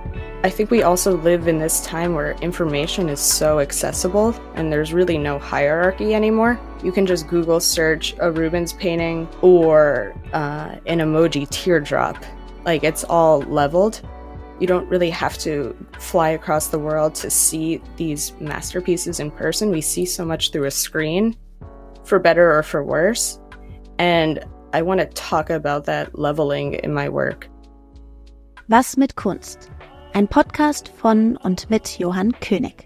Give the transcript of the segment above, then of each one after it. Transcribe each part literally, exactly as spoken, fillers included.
I think we also live in this time where information is so accessible and there's really no hierarchy anymore. You can just Google search a Rubens painting or uh, an emoji teardrop. Like, it's all leveled. You don't really have to fly across the world to see these masterpieces in person. We see so much through a screen, for better or for worse. And I want to talk about that leveling in my work. Was mit Kunst? Ein Podcast von und mit Johann König.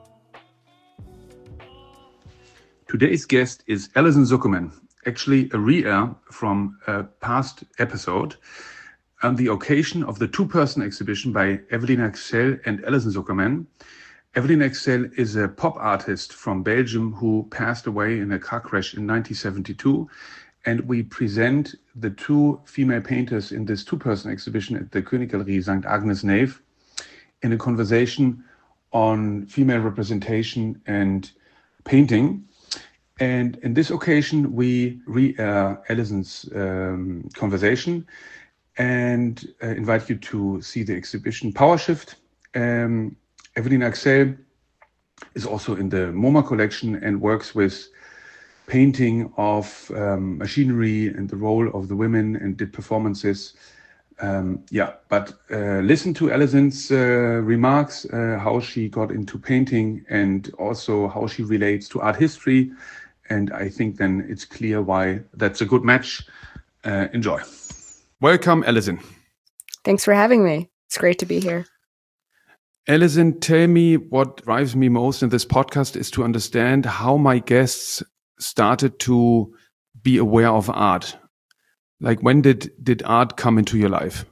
Today's guest is Alison Zuckerman, actually a re-air from a past episode on the occasion of the two-person exhibition by Evelyn Axel and Alison Zuckerman. Evelyn Axel is a pop artist from Belgium who passed away in a car crash in nineteen seventy-two. And we present the two female painters in this two-person exhibition at the Königgalerie Sankt Agnes Nave in a conversation on female representation and painting. And in this occasion, we re-air Alison's um, conversation and uh, invite you to see the exhibition Power Shift. Um, Evelyn Axel is also in the MoMA collection and works with painting of um, machinery and the role of the women and did performances. Um, yeah, but uh, listen to Alison's uh, remarks, uh, how she got into painting and also how she relates to art history. And I think then it's clear why that's a good match. Uh, enjoy. Welcome, Alison. Thanks for having me. It's great to be here. Alison, tell me what drives me most in this podcast is to understand how my guests started to be aware of art. Like, when did, did art come into your life?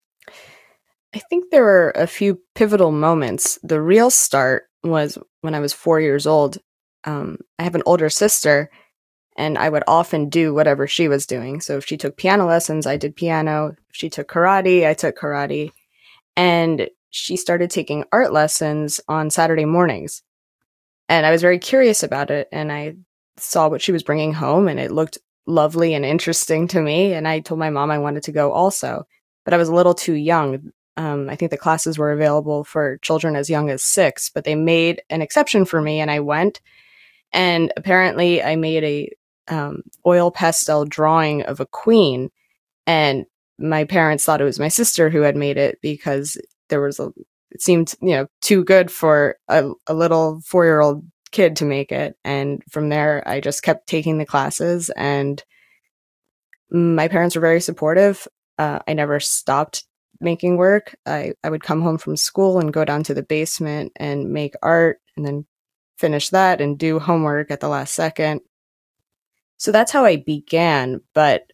I think there were a few pivotal moments. The real start was when I was four years old. Um, I have an older sister, and I would often do whatever she was doing. So if she took piano lessons, I did piano. If she took karate, I took karate. And she started taking art lessons on Saturday mornings. And I was very curious about it, and I saw what she was bringing home, and it looked lovely and interesting to me. And I told my mom I wanted to go also, but I was a little too young. Um, I think the classes were available for children as young as six, but they made an exception for me, and I went. And apparently I made a um, oil pastel drawing of a queen, and my parents thought it was my sister who had made it because there was a, it seemed, you know, too good for a, a little four-year-old kid to make it. And from there, I just kept taking the classes, and my parents were very supportive. Uh, I never stopped making work. I, I would come home from school and go down to the basement and make art, and then finish that and do homework at the last second. So that's how I began. But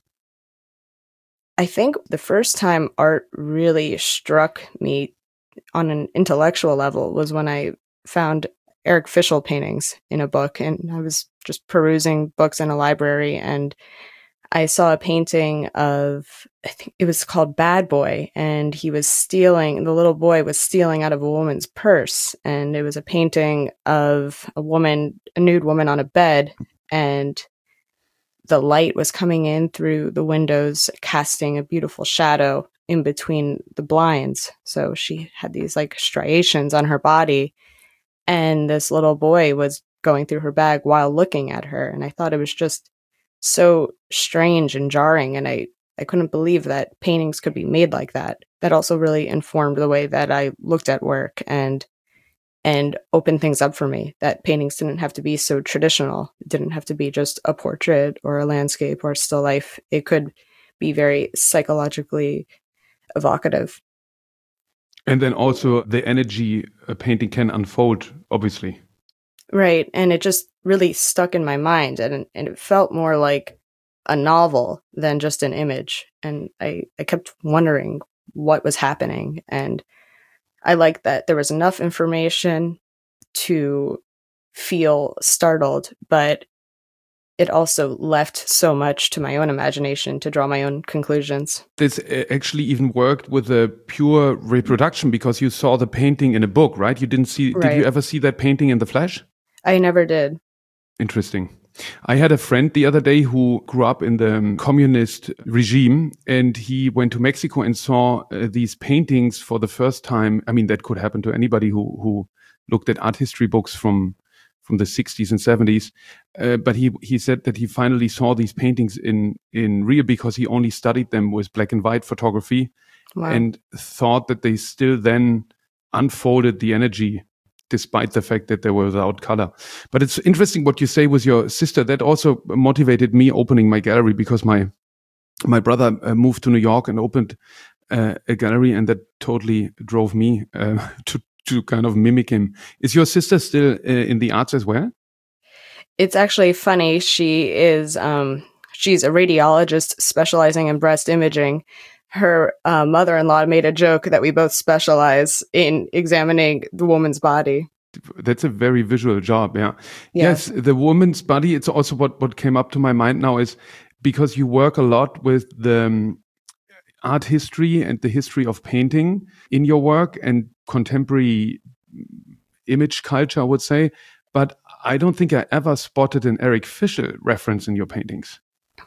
I think the first time art really struck me on an intellectual level was when I found Eric Fischl paintings in a book, and I was just perusing books in a library, and I saw a painting of, I think it was called Bad Boy, and he was stealing, the little boy was stealing out of a woman's purse, and it was a painting of a woman, a nude woman on a bed, and the light was coming in through the windows, casting a beautiful shadow in between the blinds. So she had these like striations on her body, and this little boy was going through her bag while looking at her. And I thought it was just so strange and jarring. And I, I couldn't believe that paintings could be made like that. That also really informed the way that I looked at work and and opened things up for me, that paintings didn't have to be so traditional. It didn't have to be just a portrait or a landscape or a still life. It could be very psychologically evocative. And then also the energy a painting can unfold, obviously. Right. And it just really stuck in my mind, and, and it felt more like a novel than just an image. And I, I kept wondering what was happening. And I liked that there was enough information to feel startled, but it also left so much to my own imagination to draw my own conclusions. This actually even worked with a pure reproduction because you saw the painting in a book, right? You didn't see, right. Did you ever see that painting in the flesh? I never did. Interesting. I had a friend the other day who grew up in the um, communist regime, and he went to Mexico and saw uh, these paintings for the first time. I mean, that could happen to anybody who who looked at art history books from from the sixties and seventies. Uh, but he he said that he finally saw these paintings in in real because he only studied them with black and white photography, Wow. and thought that they still then unfolded the energy despite the fact that they were without color. But it's interesting what you say with your sister. That also motivated me opening my gallery, because my my brother uh, moved to New York and opened uh, a gallery, and that totally drove me uh, to to kind of mimic him. Is your sister still uh, in the arts as well? It's actually funny. She is um, she's a radiologist specializing in breast imaging. Her uh, mother-in-law made a joke that we both specialize in examining the woman's body. That's a very visual job, yeah. Yeah. Yes, the woman's body. It's also what, what came up to my mind now is because you work a lot with the um, art history and the history of painting in your work and contemporary image culture, I would say. But I don't think I ever spotted an Eric Fischl reference in your paintings.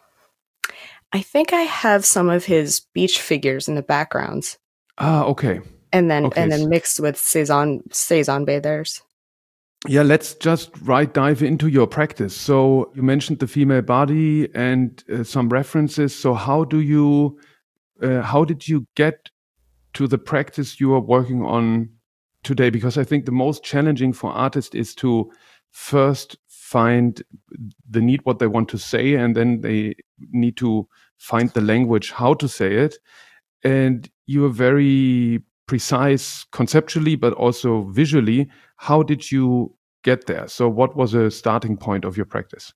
I think I have some of his beach figures in the backgrounds. Ah, okay. And then okay. and then mixed with Cezanne Cezanne bathers. Yeah, let's just right dive into your practice. So you mentioned the female body and uh, some references. So how do you, uh, how did you get to the practice you are working on today? Because I think the most challenging for artists is to first find the need, what they want to say, and then they need to find the language, how to say it. And you are very precise conceptually, but also visually. How did you get there? So what was a starting point of your practice?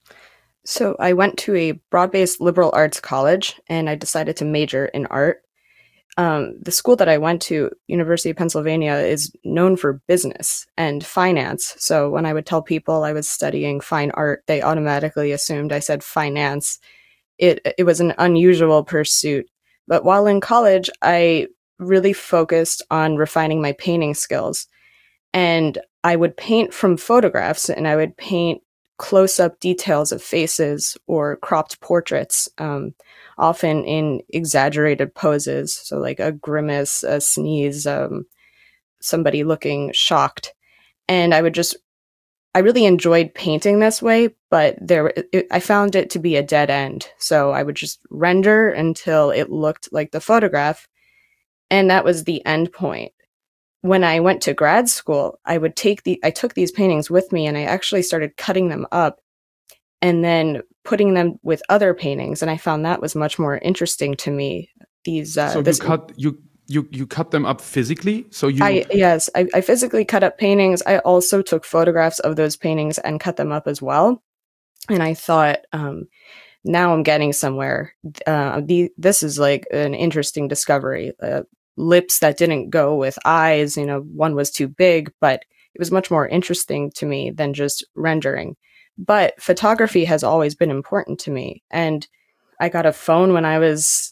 So I went to a broad-based liberal arts college, and I decided to major in art. Um, the school that I went to, University of Pennsylvania, is known for business and finance. So when I would tell people I was studying fine art, they automatically assumed I said finance. It it was an unusual pursuit. But while in college, I really focused on refining my painting skills. And I would paint from photographs, and I would paint close-up details of faces or cropped portraits, um, often in exaggerated poses. So like a grimace, a sneeze, um, somebody looking shocked. And I would just, I really enjoyed painting this way, but there, it, I found it to be a dead end. So I would just render until it looked like the photograph. And that was the end point. When I went to grad school, I would take the, I took these paintings with me, and I actually started cutting them up and then putting them with other paintings. And I found that was much more interesting to me. These, uh, so this, you cut, you, you, you cut them up physically. So you, I, yes, I, I physically cut up paintings. I also took photographs of those paintings and cut them up as well. And I thought, um, now I'm getting somewhere. Uh, the, this is like an interesting discovery. Uh, lips that didn't go with eyes, you know, one was too big, but it was much more interesting to me than just rendering. But photography has always been important to me. And I got a phone when I was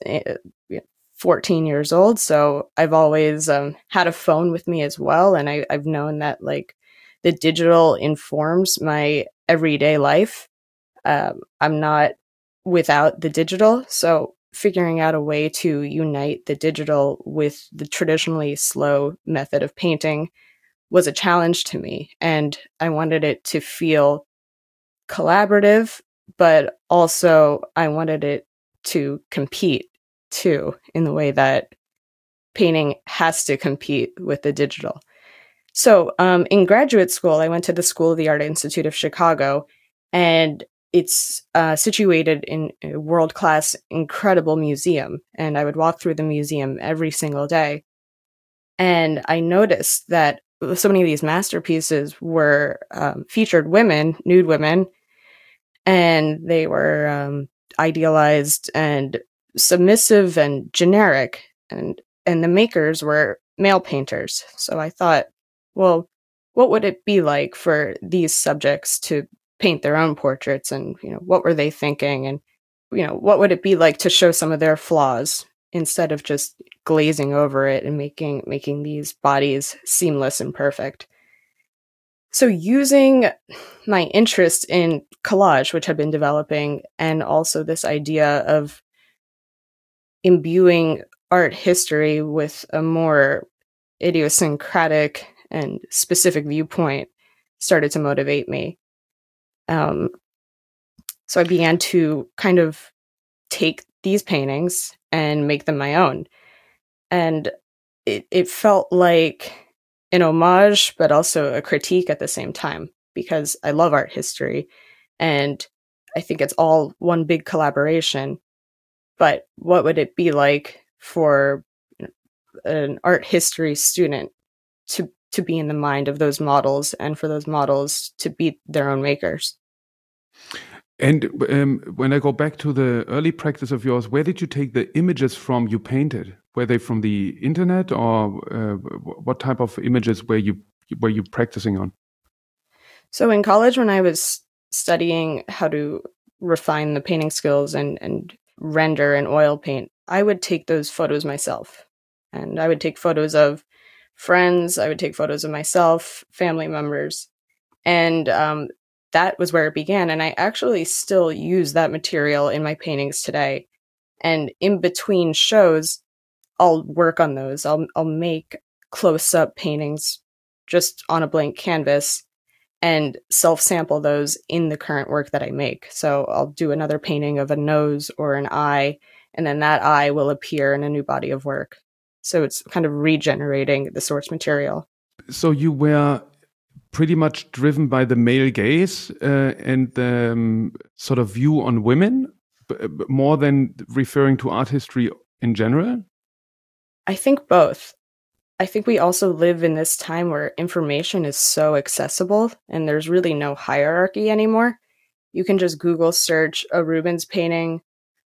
fourteen years old. So I've always um, had a phone with me as well. And I, I've known that like the digital informs my everyday life. Um, I'm not without the digital. So figuring out a way to unite the digital with the traditionally slow method of painting was a challenge to me. And I wanted it to feel collaborative, but also I wanted it to compete too, in the way that painting has to compete with the digital. So um, in graduate school, I went to the School of the Art Institute of Chicago, and it's uh, situated in a world-class, incredible museum. And I would walk through the museum every single day. And I noticed that so many of these masterpieces were um, featured women, nude women, and they were um, idealized and submissive and generic. And, and the makers were male painters. So I thought, well, what would it be like for these subjects to paint their own portraits, and, you know, what were they thinking, and, you know, what would it be like to show some of their flaws instead of just glazing over it and making making these bodies seamless and perfect. So using my interest in collage, which had been developing, and also this idea of imbuing art history with a more idiosyncratic and specific viewpoint started to motivate me. Um, so I began to kind of take these paintings and make them my own. And it, it felt like an homage, but also a critique at the same time, because I love art history and I think it's all one big collaboration. But what would it be like for an art history student to to be in the mind of those models, and for those models to be their own makers? And um, when I go back to the early practice of yours, where did you take the images from you painted? Were they from the internet, or uh, what type of images were you were you practicing on? So in college, when I was studying how to refine the painting skills and, and render and oil paint, I would take those photos myself. And I would take photos of friends, I would take photos of myself, family members. And um, that was where it began. And I actually still use that material in my paintings today. And in between shows, I'll work on those. I'll I'll make close-up paintings just on a blank canvas and self-sample those in the current work that I make. So I'll do another painting of a nose or an eye, and then that eye will appear in a new body of work. So it's kind of regenerating the source material. So you were pretty much driven by the male gaze uh, and the um, sort of view on women, b- b- more than referring to art history in general? I think both. I think we also live in this time where information is so accessible and there's really no hierarchy anymore. You can just Google search a Rubens painting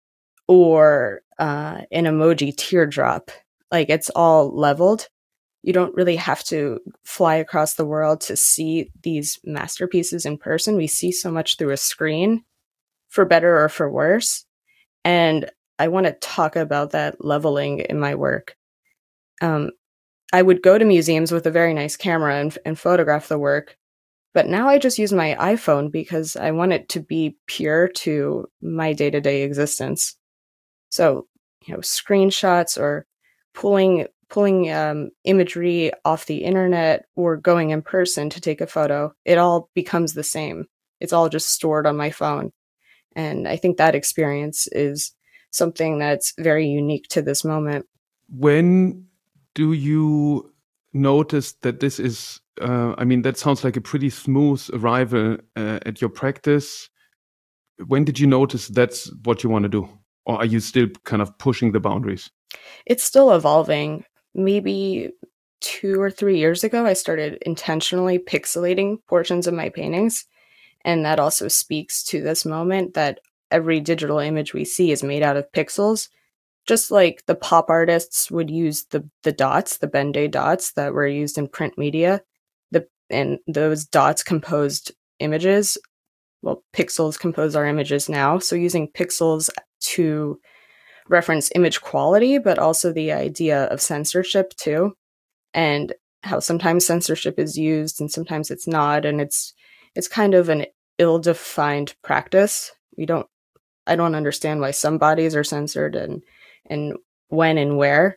or uh, an emoji teardrop. Like, it's all leveled. You don't really have to fly across the world to see these masterpieces in person. We see so much through a screen, for better or for worse. And I want to talk about that leveling in my work. Um, I would go to museums with a very nice camera and, and photograph the work, but now I just use my iPhone because I want it to be pure to my day-to-day existence. So, you know, screenshots or pulling pulling um, imagery off the internet or going in person to take a photo, it all becomes the same. It's all just stored on my phone. And I think that experience is something that's very unique to this moment. When do you notice that this is, uh, I mean, that sounds like a pretty smooth arrival uh, at your practice. When did you notice that's what you want to do? Or are you still kind of pushing the boundaries? It's still evolving. Maybe two or three years ago, I started intentionally pixelating portions of my paintings. And that also speaks to this moment that every digital image we see is made out of pixels. Just like the pop artists would use the, the dots, the Ben-Day dots that were used in print media, the and those dots composed images. Well, pixels compose our images now. So using pixels to reference image quality, but also the idea of censorship too, and how sometimes censorship is used and sometimes it's not, and it's it's kind of an ill-defined practice. We don't, I don't understand why some bodies are censored and and when and where,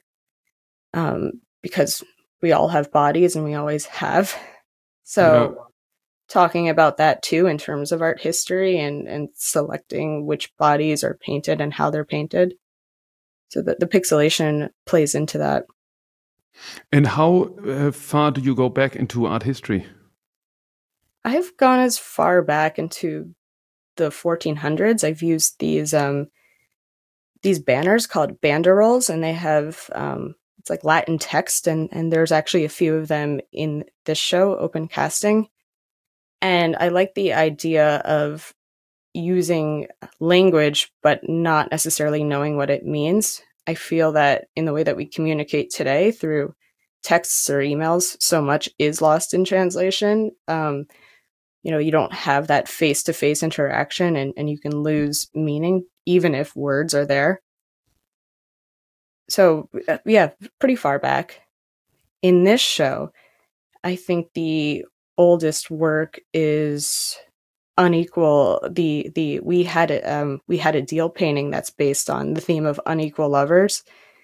um, because we all have bodies and we always have. So. Yeah. Talking about that too in terms of art history and, and selecting which bodies are painted and how they're painted. So the, the pixelation plays into that. And how uh, far do you go back into art history? I've gone as far back into the fourteen hundreds. I've used these um, these banners called banderoles, and they have um, it's like Latin text, and, and there's actually a few of them in this show, Open Casting. And I like the idea of using language, but not necessarily knowing what it means. I feel that in the way that we communicate today through texts or emails, so much is lost in translation. Um, you know, you don't have that face-to-face interaction, and, and you can lose meaning even if words are there. So, yeah, pretty far back. In this show, I think the oldest work is Unequal. The the we had a um, we had a deal painting that's based on the theme of unequal lovers,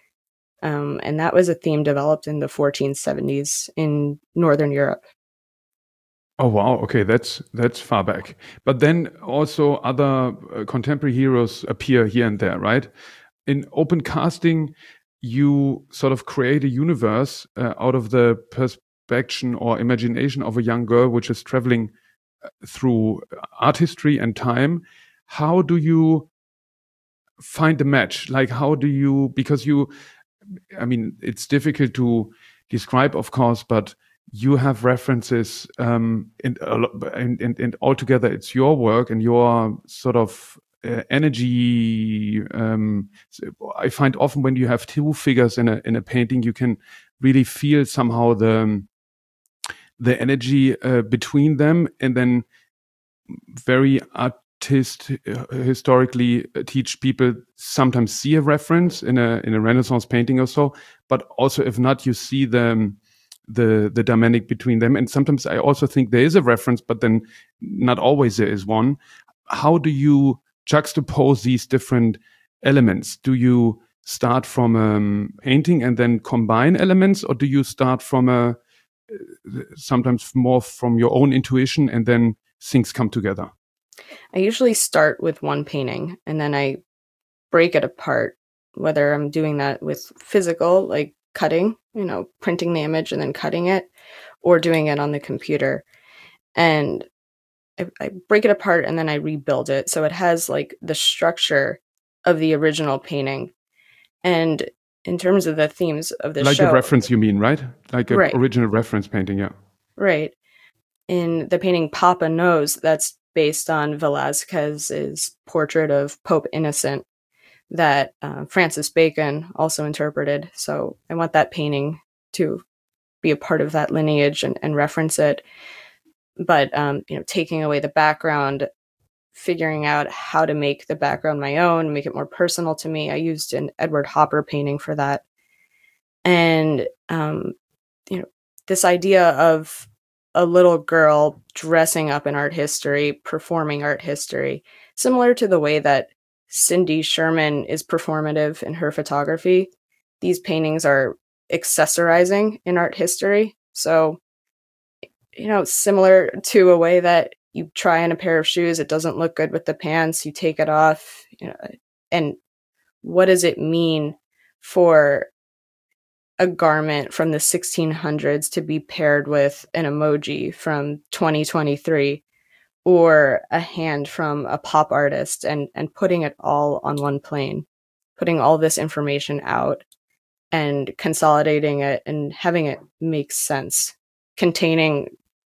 um, and that was a theme developed in the fourteen seventies in Northern Europe. Oh wow! Okay, that's that's far back. But then also other uh, contemporary heroes appear here and there, right? In open casting, you sort of create a universe uh, out of the perspection or imagination of a young girl which is traveling through art history and time. How do you find a match? Like, how do you, because you, I mean, it's difficult to describe, of course, but you have references, um, and, and, and, and altogether it's your work and your sort of uh, energy. Um, I find often when you have two figures in a, in a painting, you can really feel somehow the, the energy uh, between them, and then very artist uh, historically uh, teach people sometimes see a reference in a in a Renaissance painting or so, but also if not, you see the the the dynamic between them. And sometimes I also think there is a reference, but then not always there is one. How do you juxtapose these different elements? Do you start from a um, painting and then combine elements, or do you start from a sometimes more from your own intuition and then things come together? I usually start with one painting and then I break it apart, whether I'm doing that with physical, like cutting, you know, printing the image and then cutting it, or doing it on the computer. And I, I break it apart and then I rebuild it. So it has like the structure of the original painting. And in terms of the themes of the like show. Like a reference, you mean, right? Like an right. original reference painting, yeah. Right. In the painting Papa Knows, that's based on Velázquez's portrait of Pope Innocent that uh, Francis Bacon also interpreted. So I want that painting to be a part of that lineage and, and reference it. But, um, you know, taking away the background, figuring out how to make the background my own, make it more personal to me. I used an Edward Hopper painting for that. And, um, you know, this idea of a little girl dressing up in art history, performing art history, similar to the way that Cindy Sherman is performative in her photography. These paintings are accessorizing in art history. So, you know, similar to a way that you try on a pair of shoes, it doesn't look good with the pants, you take it off, you know, and what does it mean for a garment from the sixteen hundreds to be paired with an emoji from twenty twenty-three or a hand from a pop artist, and, and putting it all on one plane, putting all this information out and consolidating it and having it make sense, containing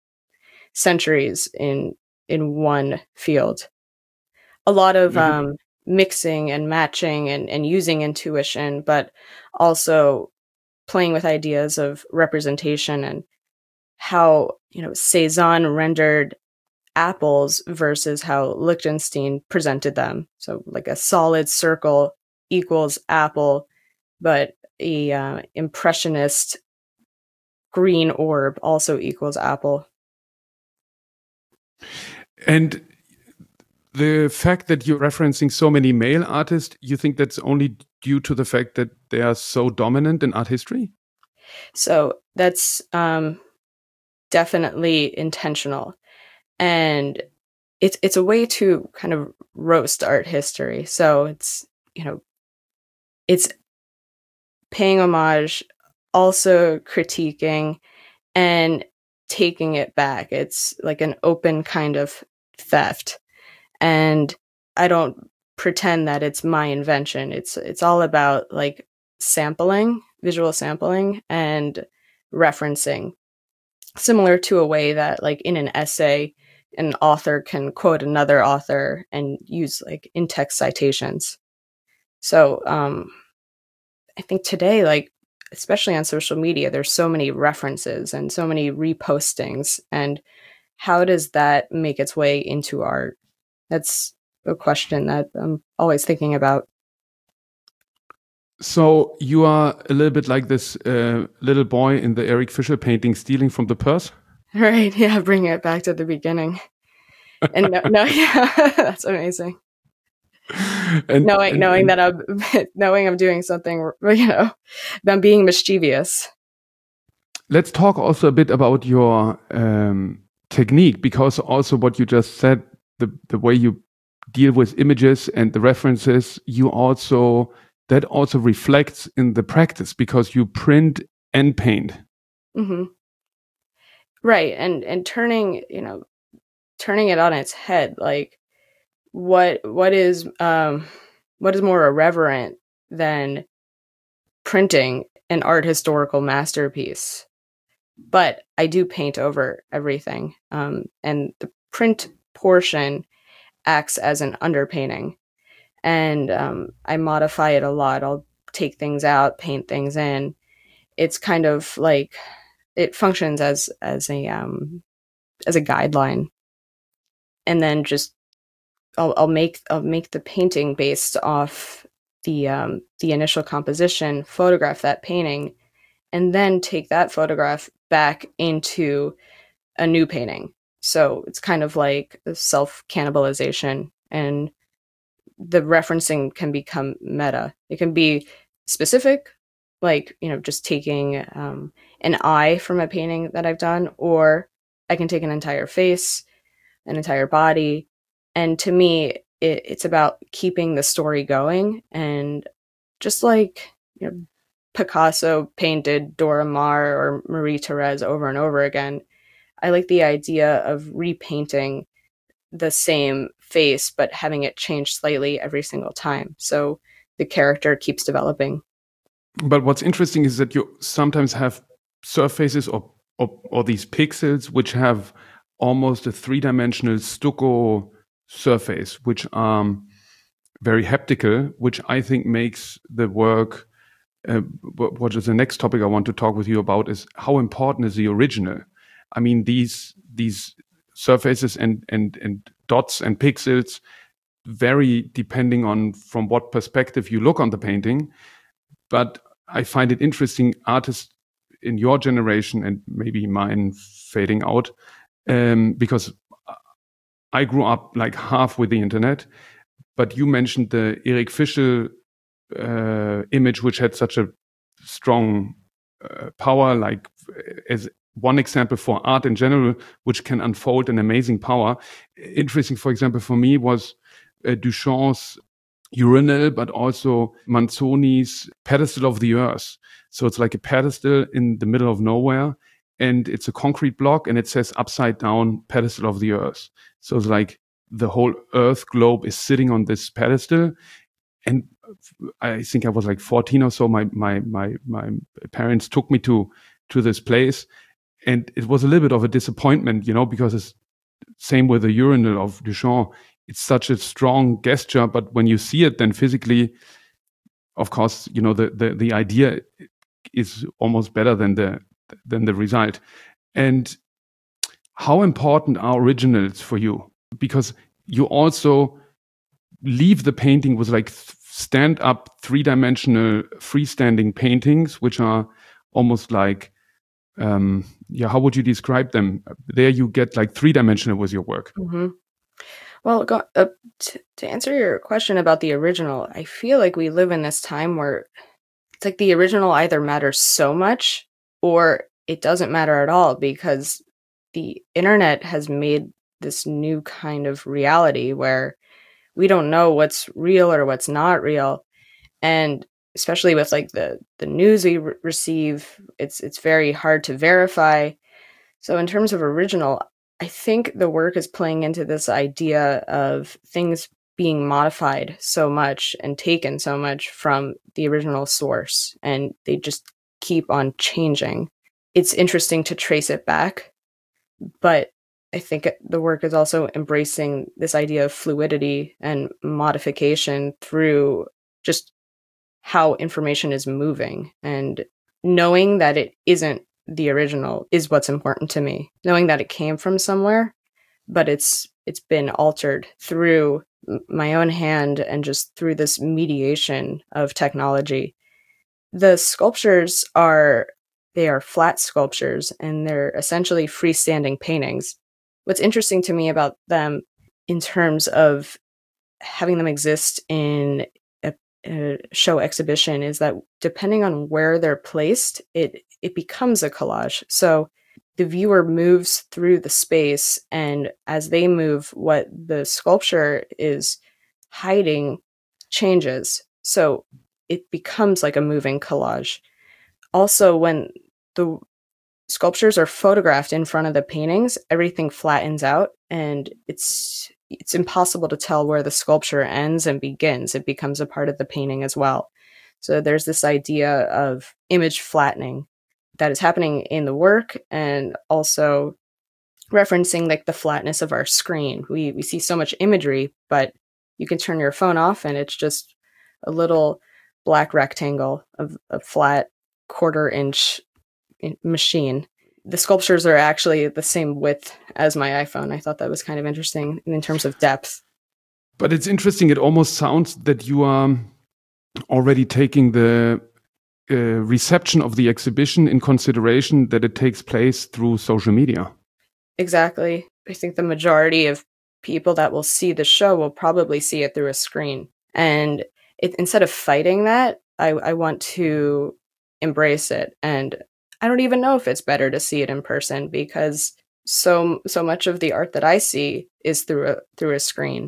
centuries in in one field. A lot of mm-hmm. um, mixing and matching and, and using intuition, but also playing with ideas of representation and how, you know, Cezanne rendered apples versus how Lichtenstein presented them. So like a solid circle equals apple, but a uh, impressionist green orb also equals apple. And the fact that you're referencing so many male artists, you think that's only due to the fact that they are so dominant in art history? So that's um, definitely intentional. And it's it's a way to kind of roast art history. So it's, you know, it's paying homage, also critiquing and taking it back. It's like an open kind of theft. And I don't pretend that it's my invention. It's it's all about like sampling, visual sampling and referencing. Similar to a way that like in an essay, an author can quote another author and use like in-text citations. So um, I think today, like, especially on social media, there's so many references and so many repostings. And how does that make its way into art? That's a question that I'm always thinking about. So you are a little bit like this uh, little boy in the Eric Fisher painting, stealing from the purse? Right. Yeah. Bring it back to the beginning. And no, no yeah, that's amazing. And, knowing and, knowing and that I'm knowing I'm doing something, you know, I'm being mischievous. let's talk also a bit about your um, technique, because also what you just said, the the way you deal with images and the references, you also that also reflects in the practice because you print and paint. Mm-hmm. Right, and and turning you know turning it on its head, like what what is um what is more irreverent than printing an art historical masterpiece? But I do paint over everything, um, and the print portion acts as an underpainting, and um, I modify it a lot. I'll take things out, paint things in. It's kind of like it functions as as a um, as a guideline, and then just I'll, I'll make I'll make the painting based off the um, the initial composition, photograph that painting, and then take that photograph back into a new painting. So it's kind of like self cannibalization, and the referencing can become meta. It can be specific, like, you know, just taking um, an eye from a painting that I've done, or I can take an entire face, an entire body. And to me, it, it's about keeping the story going. And just like, you know, Picasso painted Dora Maar or Marie Therese over and over again, I like the idea of repainting the same face, but having it change slightly every single time. So the character keeps developing. But what's interesting is that you sometimes have surfaces or, or, or these pixels which have almost a three-dimensional stucco surface, which are very haptical, which I think makes the work. Uh, what is the next topic I want to talk with you about is how important is the original. I mean, these these surfaces and and and dots and pixels vary depending on from what perspective you look on the painting. But I find it interesting, artists in your generation and maybe mine fading out, um, because I grew up like half with the internet. But you mentioned the Eric Fischl uh, image, which had such a strong uh, power, like as one example for art in general, which can unfold an amazing power. Interesting, for example, for me was uh, Duchamp's urinal, but also Manzoni's pedestal of the earth. So it's like a pedestal in the middle of nowhere, and it's a concrete block, and it says upside down pedestal of the earth. So it's like the whole earth globe is sitting on this pedestal. And I think I was like fourteen or so. My my my my parents took me to to this place, and it was a little bit of a disappointment, you know, because it's same with the urinal of Duchamp. It's such a strong gesture, but when you see it, then physically, of course, you know the the the idea is almost better than the than the result. And how important are originals for you? Because you also leave the painting with like stand up three dimensional freestanding paintings, which are almost like, um, yeah, how would you describe them? There you get like three dimensional with your work. Mm-hmm. Well, go, uh, t- to answer your question about the original, I feel like we live in this time where it's like the original either matters so much or it doesn't matter at all, because the internet has made this new kind of reality where we don't know what's real or what's not real. And especially with like the, the news we re- receive, it's it's very hard to verify. So in terms of original, I think the work is playing into this idea of things being modified so much and taken so much from the original source, and they just keep on changing. It's interesting to trace it back, but I think the work is also embracing this idea of fluidity and modification through just how information is moving, and knowing that it isn't the original is what's important to me. Knowing that it came from somewhere, but it's it's been altered through my own hand and just through this mediation of technology. The sculptures are they are flat sculptures and they're essentially freestanding paintings. What's interesting to me about them in terms of having them exist in a, a show exhibition is that depending on where they're placed, it it becomes a collage. So the viewer moves through the space, and as they move, what the sculpture is hiding changes. So it becomes like a moving collage. Also, when the sculptures are photographed in front of the paintings, everything flattens out, and it's it's impossible to tell where the sculpture ends and begins. It becomes a part of the painting as well. So there's this idea of image flattening that is happening in the work, and also referencing like the flatness of our screen. We we see so much imagery, but you can turn your phone off and it's just a little black rectangle of a flat quarter inch machine. The sculptures are actually the same width as my iPhone. I thought that was kind of interesting in terms of depth. But it's interesting. It almost sounds that you are already taking the uh, reception of the exhibition in consideration, that it takes place through social media. Exactly. I think the majority of people that will see the show will probably see it through a screen. And it, instead of fighting that, I, I want to embrace it. And I don't even know if it's better to see it in person, because so so much of the art that I see is through a through a screen.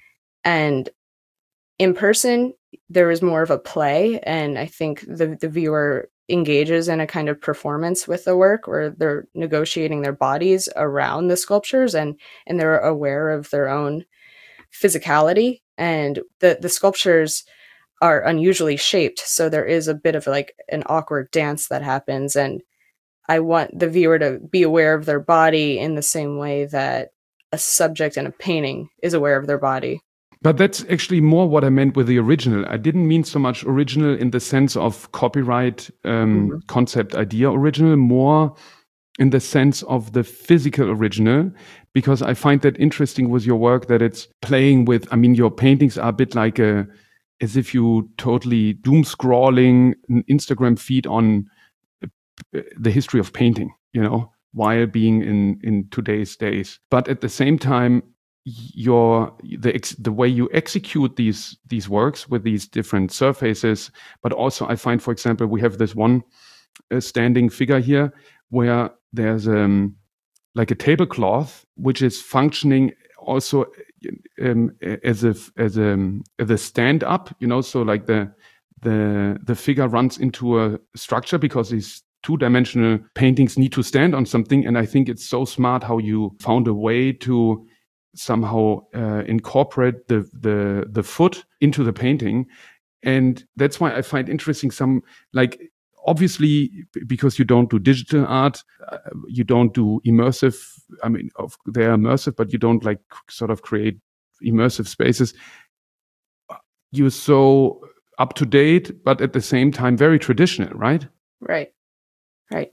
And in person, there is more of a play, and I think the, the viewer engages in a kind of performance with the work, where they're negotiating their bodies around the sculptures, and, and they're aware of their own physicality. And the, the sculptures are unusually shaped, so there is a bit of like an awkward dance that happens, and I want the viewer to be aware of their body in the same way that a subject in a painting is aware of their body. But that's actually more what I meant with the original. I didn't mean so much original in the sense of copyright um, mm-hmm. concept idea original, more in the sense of the physical original, because I find that interesting with your work, that it's playing with, I mean, your paintings are a bit like a, as if you totally doom scrolling an Instagram feed on the history of painting, you know, while being in, in today's days. But at the same time, your the ex, the way you execute these these works with these different surfaces, but also I find, for example, we have this one uh, standing figure here where there's um like a tablecloth which is functioning also um, as a as a as a stand up, you know, so like the the the figure runs into a structure because these two-dimensional paintings need to stand on something, and I think it's so smart how you found a way to somehow uh, incorporate the the the foot into the painting. And that's why I find interesting some, like, obviously because you don't do digital art, uh, you don't do immersive, I mean of, they're immersive, but you don't like sort of create immersive spaces. You're so up to date, but at the same time very traditional, right? Right, right.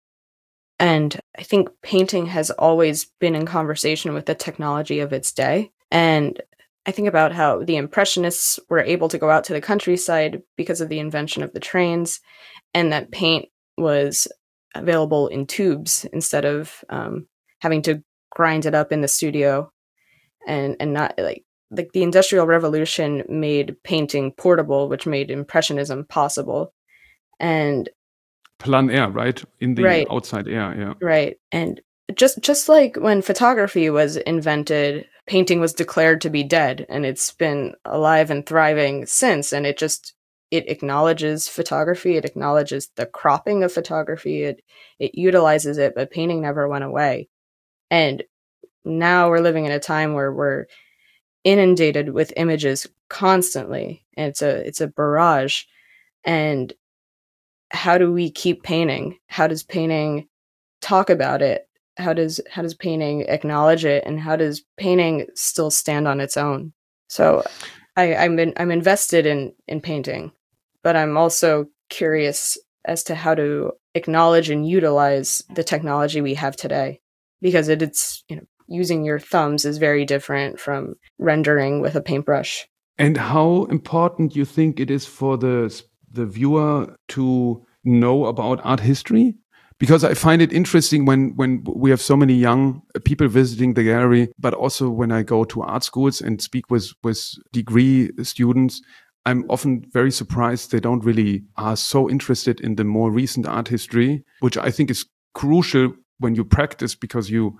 And I think painting has always been in conversation with the technology of its day. And I think about how the Impressionists were able to go out to the countryside because of the invention of the trains, and that paint was available in tubes instead of um, having to grind it up in the studio. And, and not like, like the Industrial Revolution made painting portable, which made Impressionism possible. And plein air, right? In the right. outside air, yeah. Right. And just just like when photography was invented, painting was declared to be dead, and it's been alive and thriving since. And it just, it acknowledges photography, it acknowledges the cropping of photography, it it utilizes it, but painting never went away. And now we're living in a time where we're inundated with images constantly. And it's a it's a barrage. And how do we keep painting? How does painting talk about it? How does how does painting acknowledge it? And how does painting still stand on its own? So I, I'm in, I'm invested in, in painting, but I'm also curious as to how to acknowledge and utilize the technology we have today, because it, it's, you know, using your thumbs is very different from rendering with a paintbrush. And how important you think it is for the the viewer to know about art history? Because I find it interesting when, when we have so many young people visiting the gallery, but also when I go to art schools and speak with, with degree students, I'm often very surprised they don't really are so interested in the more recent art history, which I think is crucial when you practice, because you,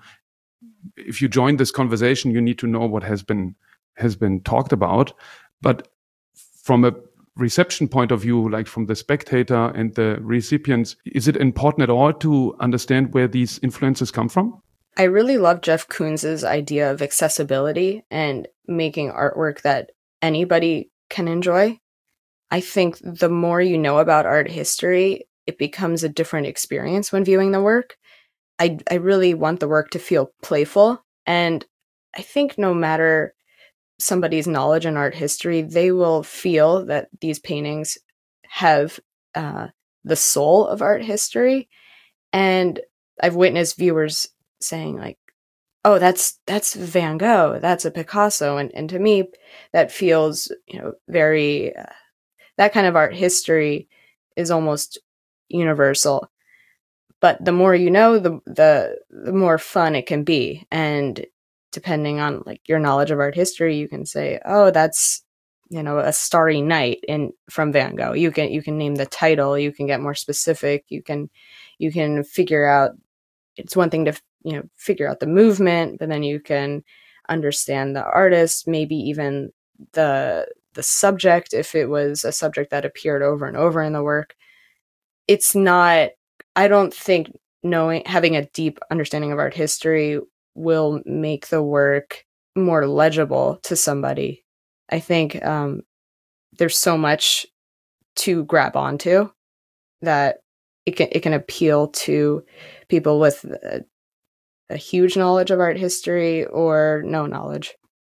if you join this conversation, you need to know what has been, has been talked about. But from a reception point of view, like from the spectator and the recipients, is it important at all to understand where these influences come from? I really love Jeff Koons's idea of accessibility and making artwork that anybody can enjoy. I think the more you know about art history, it becomes a different experience when viewing the work. I, I really want the work to feel playful. And I think no matter somebody's knowledge in art history, they will feel that these paintings have uh, the soul of art history. And I've witnessed viewers saying like, oh, that's that's Van Gogh, that's a Picasso. And, and to me, that feels, you know, very, uh, that kind of art history is almost universal. But the more you know, the the the more fun it can be. And depending on like your knowledge of art history, you can say, oh, that's, you know, a Starry Night in from Van Gogh. You can you can name the title, you can get more specific, you can you can figure out, it's one thing to, you know, figure out the movement, but then you can understand the artist, maybe even the the subject, if it was a subject that appeared over and over in the work. It's not, I don't think knowing, having a deep understanding of art history will make the work more legible to somebody. I think um, there's so much to grab onto that it can it can appeal to people with a, a huge knowledge of art history or no knowledge.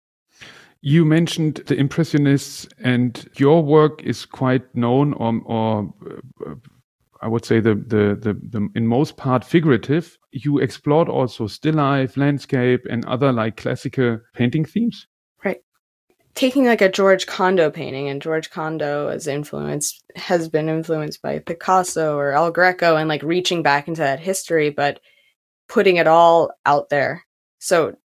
You mentioned the Impressionists, and your work is quite known, or, or uh, I would say the, the the the in most part figurative. You explored also still life, landscape, and other like classical painting themes. Right. Taking like a George Condo painting, and George Condo is influenced, has been influenced by Picasso or El Greco, and like reaching back into that history, but putting it all out there. So,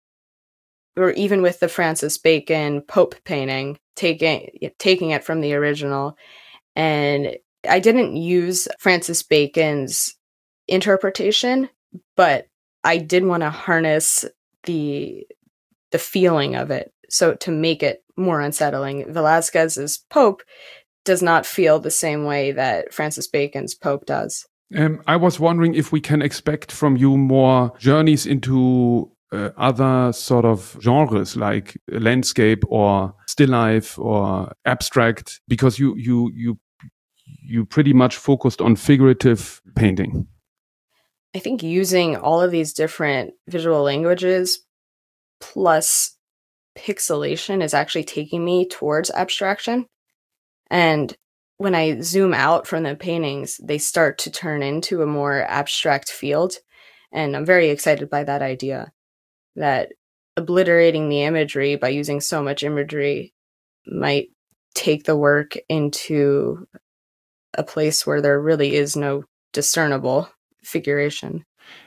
or even with the Francis Bacon Pope painting, taking taking it from the original. And I didn't use Francis Bacon's interpretation, but I did want to harness the the feeling of it, so to make it more unsettling. Velázquez's Pope does not feel the same way that Francis Bacon's Pope does. Um, I was wondering if we can expect from you more journeys into uh, other sort of genres like landscape or still life or abstract, because you you you you pretty much focused on figurative painting. I think using all of these different visual languages plus pixelation is actually taking me towards abstraction. And when I zoom out from the paintings, they start to turn into a more abstract field. And I'm very excited by that idea, that obliterating the imagery by using so much imagery might take the work into a place where there really is no discernible figuration.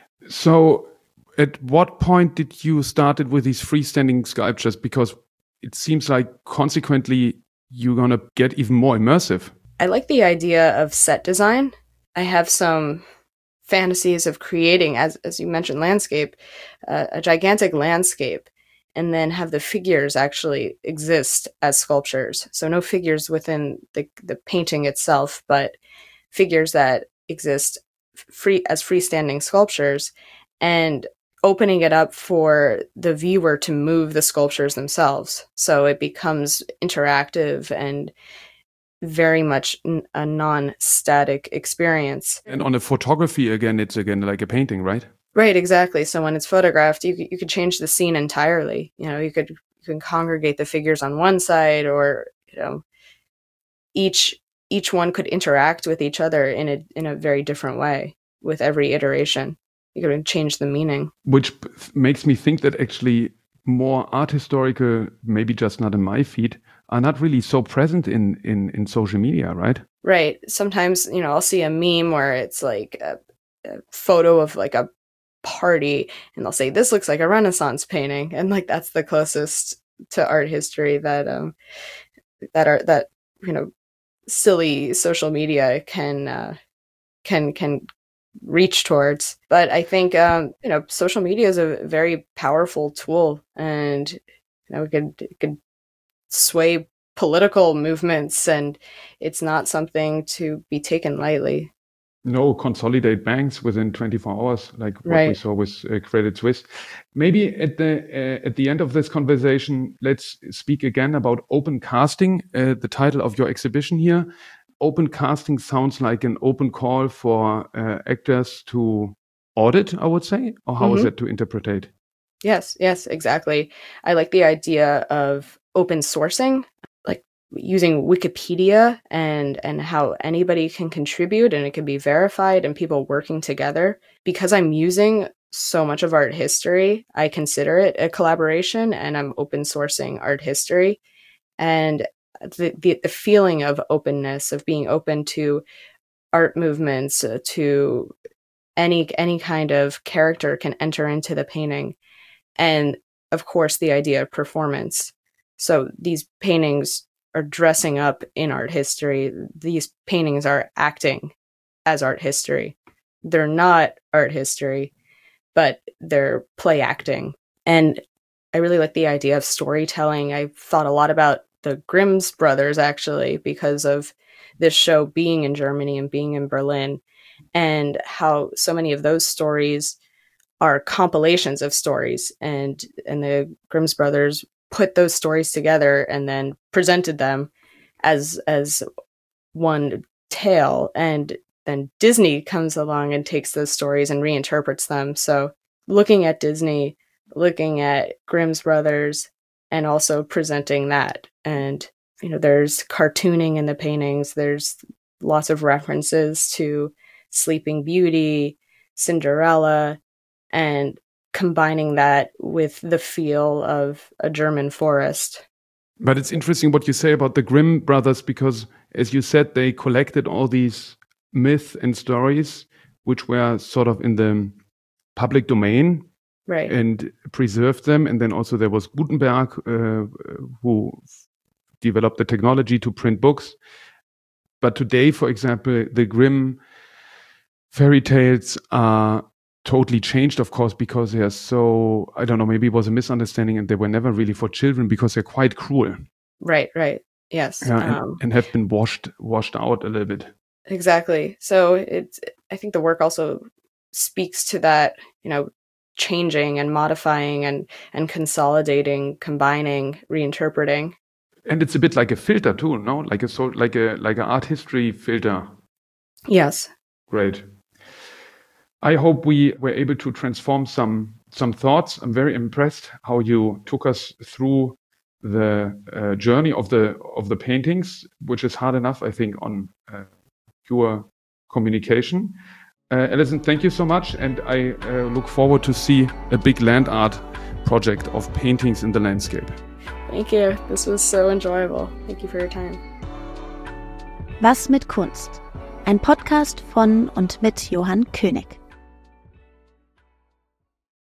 So at what point did you started with these freestanding sculptures? Because it seems like consequently you're going to get even more immersive. I like the idea of set design. I have some fantasies of creating, as as you mentioned, landscape, uh, a gigantic landscape, and then have the figures actually exist as sculptures. So no figures within the, the painting itself, but figures that exist free as freestanding sculptures, and opening it up for the viewer to move the sculptures themselves. So it becomes interactive and very much n- a non-static experience. And on a photography, again, it's again like a painting, right? Right, exactly. So when it's photographed, you you could change the scene entirely. You know, you could you can congregate the figures on one side, or you know, each each one could interact with each other in a in a very different way with every iteration. You could change the meaning. Which makes me think that actually more art historical, maybe just not in my feed, are not really so present in, in, in social media, right? Right. Sometimes, you know, I'll see a meme where it's like a, a photo of like a party and they'll say, this looks like a Renaissance painting. And like, that's the closest to art history that, um, that are, that, you know, silly social media can, uh, can, can reach towards. But I think, um, you know, social media is a very powerful tool, and, you know, it could, it could sway political movements, and it's not something to be taken lightly. No, consolidate banks within twenty-four hours, like what Right. we saw with uh, Credit Suisse. Maybe at the uh, at the end of this conversation, let's speak again about open casting, uh, the title of your exhibition here. Open casting sounds like an open call for uh, actors to audit, I would say, or how mm-hmm. is it to interpret? Yes, yes, exactly. I like the idea of open sourcing, like using Wikipedia and and how anybody can contribute and it can be verified and people working together. Because I'm using so much of art history, I consider it a collaboration, and I'm open sourcing art history. And the the, the feeling of openness, of being open to art movements, uh, to any any kind of character can enter into the painting. And of course, the idea of performance. So these paintings are dressing up in art history. These paintings are acting as art history. They're not art history, but they're play acting. And I really like the idea of storytelling. I've thought a lot about the Grimm's brothers, actually, because of this show being in Germany and being in Berlin, and how so many of those stories are compilations of stories, and and the Grimm's brothers put those stories together and then presented them as as one tale, and then Disney comes along and takes those stories and reinterprets them. So looking at Disney, looking at Grimm's brothers, and also presenting that. And you know, there's cartooning in the paintings, there's lots of references to Sleeping Beauty, Cinderella, and combining that with the feel of a German forest. But it's interesting what you say about the Grimm brothers, because as you said, they collected all these myths and stories which were sort of in the public domain, right, and preserved them. And then also there was Gutenberg, uh, who developed the technology to print books. But today, for example, the Grimm fairy tales are totally changed, of course, because they are so, I don't know, maybe it was a misunderstanding and they were never really for children because they're quite cruel. Right, right. Yes. Yeah, and, um, and have been washed washed out a little bit. Exactly. So it's, I think the work also speaks to that, you know, changing and modifying and, and consolidating, combining, reinterpreting. And it's a bit like a filter too, no? Like a sort, like a like an art history filter. Yes. Great. I hope we were able to transform some some thoughts. I'm very impressed how you took us through the uh, journey of the of the paintings, which is hard enough, I think, on uh, pure communication. Uh, Alison, thank you so much, and I uh, look forward to see a big land art project of paintings in the landscape. Thank you. This was so enjoyable. Thank you for your time. Was mit Kunst? Ein Podcast von und mit Johann König.